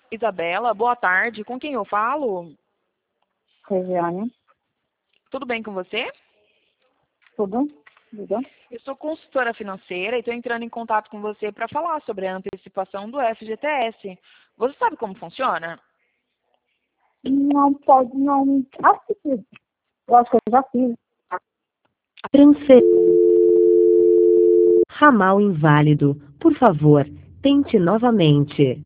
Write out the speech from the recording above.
Isabela, boa tarde. Com quem eu falo? Regiane, Tudo bem com você? tudo? Diga. Eu sou consultora financeira e estou entrando em contato com você para falar sobre a antecipação do FGTS. Você sabe como funciona? Não pode, não. Acho que sim. Eu acho que eu já fiz. Transfer... Ramal inválido. Por favor, tente novamente.